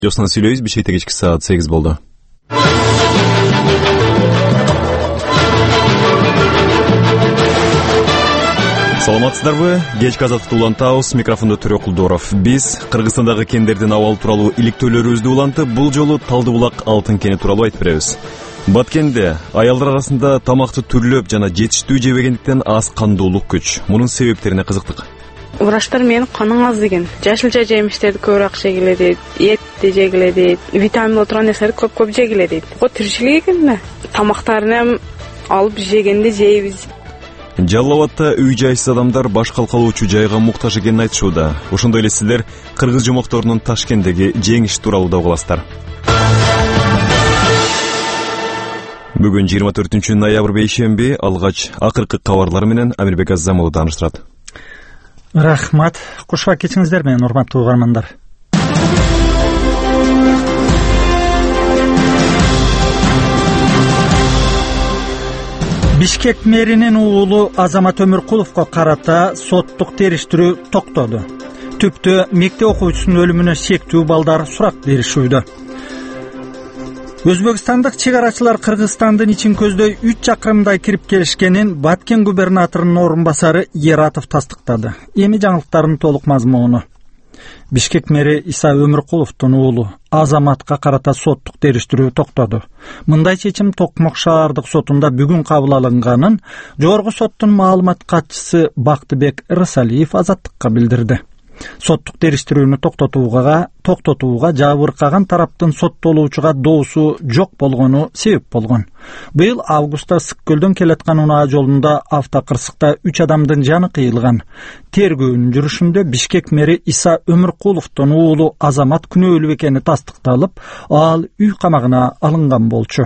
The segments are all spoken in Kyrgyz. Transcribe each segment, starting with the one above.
Жосынан сүйлөйбүз, Бишкекте кечки саат 8 болду. Саламатсыздарбы? Кечки азаттыкты улантабыз, микрофондо Төрө Кулдоров. Биз Кыргызстандагы кендердин абалы тууралуу иликтөөлөрүбүздү улантып, бул жолу Талдыбулак алтын кени тууралуу айтып беребиз. Баткенде аялдар арасында тамакты түрлөп жана жетиштүү жебегендиктен аз кандуулук күч. Мунун себептерине кызыктык. Врачтар мен каның аз деген. Жашылча жемиштерди көбүрөөк жегиле дейт, этти жегиле дейт, витамин отурган нерселерди көп жегиле дейт. О тиричилик экен да. Тамактарын алып жегенде жейбиз. Жалал Абадта үй-жайсыз адамдар баш калкалоочу жайга муктаж экенин айтышууда. Ошондой эле силер кыргыз жомокторунун Ташкенттеги жеңиш тууралуу да угасыздар. Бүгүн 24 ноябрь бейшемби, алгач акыркы кабарлар менен Амирбек Азамов тааныштырат. Рахмат. Кушуа кечиңиздер менен, урматтуу угармандар. Бишкек мэринин уулу Азамат Өмүркуловго карата соттук териштирүү токтоду. Түптө мектеп окуучусунун өлүмүнө шектүү балдар сурак беришүүдө. Өзбекстандык чегарачылар Кыргызстандын ичин көздөй 3 чакырымдай кирип келишкенин Баткен губернаторунун орун басары Ератов тастыктады. Эми жаңылыктардын толук мазмуну. Бишкек мэри Иса Өмүркуловдун уулу Азаматка карата соттук териштирүү токтоду. Мындай чечим Токмок шаардык сотунда бүгүн кабыл алынганын Жогорку соттун маалымат катчысы Бактыбек Рысалиев Азаттыкка билдирди. Соттук териштирүүнү токтотууга жабыркаган тараптын соттолуучуга доосу жок болгону себеп болгон. Быйыл августта Ысык көлдөн келаткан унаа жолунда автокырсыкта 3 адамдын жаны кыйылган. Тергөөнүн жүрүшүндө Бишкек мэри Иса Өмүркуловдун уулу Азамат күнөөлүү экени тастыкталып, ал үй камагына алынган болчу.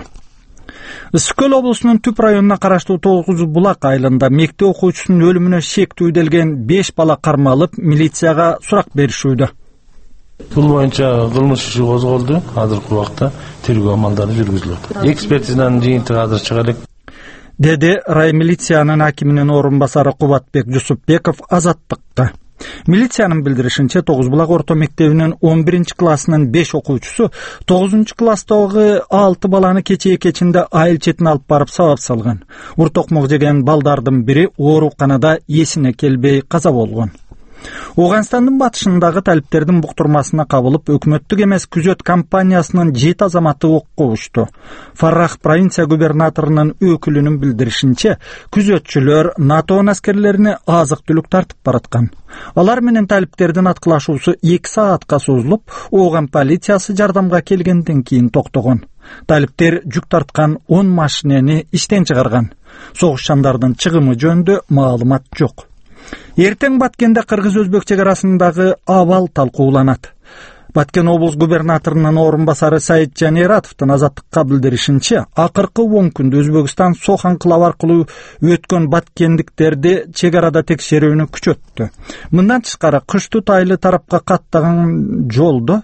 Ысык көл облусунун Түп районуна караштуу 9 булак айылында мектеп окуучусунун өлүмүнө шектүү делген 5 бала кармалып, милицияга сурак беришүүдө. Бул боюнча кылмыш иши козголду. Азыркы убакта тергөө амалдары жүргүзүлөт. Экспертизанын жыйынтыгы азыр чыга элек, деди рай милициянын акиминин орун басары Кубатбек Жусупбеков Азаттыкка. Милициянын билдиришинче 9 булак орто мектебинин 11-классынын 5 окуучусу 9-класстагы 6 баланы кечинде айыл четине алып барып сабап салган. Уртокмок жеген балдардын бири ооруканада эсине келбей каза болгон. Оганстандын батышындагы талиптердин буктурмасына кабылып, өкмөттүк эмес күзөт компаниясынын 7 азаматы окко учту. Фаррах провинция губернаторунун өкүлүнүн билдиришинче, күзөтчүлөр НАТОнун аскерлерине азык-түлүк тартып бараткан. Алар менен талиптердин аткылашуусу 2 саатка созулуп, Ооган полициясы жардамга келгенден кийин токтогон. Талиптер жүк тарткан 10 машинени иштен чыгарган. Согушчандардын чыгымы жөнүндө маалымат жок. Эртең Баткенде кыргыз-өзбек чегарасындагы абал талкууланат. Баткен облус губернаторунун орун басары Саитжан Ератовдун Азаттыкка билдиришинче, акыркы 10 күндө Өзбекстан Сохан кылаб аркылуу өткөн баткендиктерди чегарада текшерүүнү күчөттү. Мындан тышкары кыштуу тайлы тарапка каттаган жолдо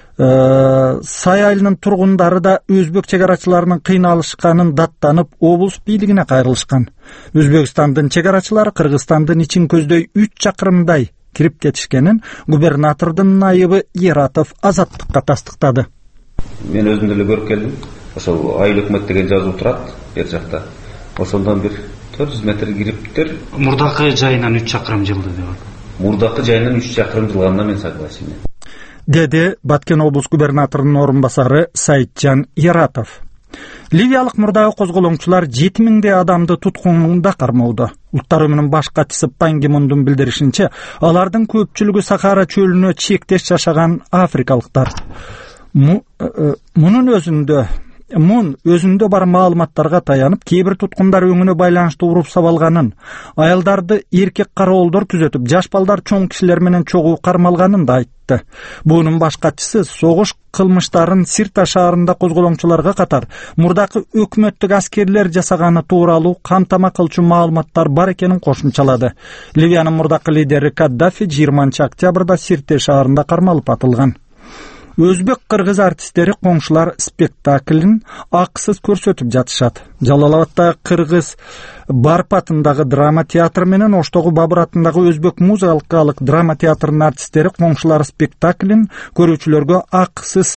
Сай айылынын тургундары да өзбек чегарачыларынын кыйналышканын даттанып, облус бийлигине кайрылышкан. Өзбекстандын чегарачылары Кыргызстандын ичин көздөй 3 чакырымдай кирип кетишкенин губернатордун найыбы Ератов Азаттыкка тастыктады. Мен өзүм деле көрүп келдим. Ошол айыл өкмөт деген жазуу турат бер жакта. Ошондон бир 400 метр кириптир. Мурдакы жайынан 3 чакырым жылды деп. Мурдакы жайынан 3 чакырым жылганына мен согласен. Деди Баткен облус губернаторунун орун басары Саитжан Ератов. Ливиялык мурдагы козголоңчулар 7000 адамды туткунда кармоодо. Улуттар уюмунун баш катчысы Пан Ги Мундун билдиришинче, алардын көпчүлүгү Сахара чөлүнө чектеш жашаган африкалыктар. Мун өзүндө бар маалыматтарга таянып, кээ бир туткундар өңүнө байланыштуу уруп сабалганын, аялдарды эркек кароолдор күзөтүп, жаш балдар чоң кишилер менен чогуу кармалганын да айтты. Буунун баш катчысы согуш кылмыштарын Сирта шаарында козголоңчуларга катар мурдакы өкмөттүк аскерлер жасаганы тууралуу камтама кылчу маалыматтар бар экенин кошумчалады. Ливиянын мурдакы лидери Каддафи 20-октябрда Сирте шаарында кармалып атылган. Өзбек-кыргыз артисттери коңшулар спектаклин акысыз көрсөтүп жатышат. Жалал Абадта кыргыз Барп атындагы драма театры менен Оштогу Бабыр атындагы өзбек музыкалык драма театрынын артисттери коңшулар спектаклин көрүүчүлөргө акысыз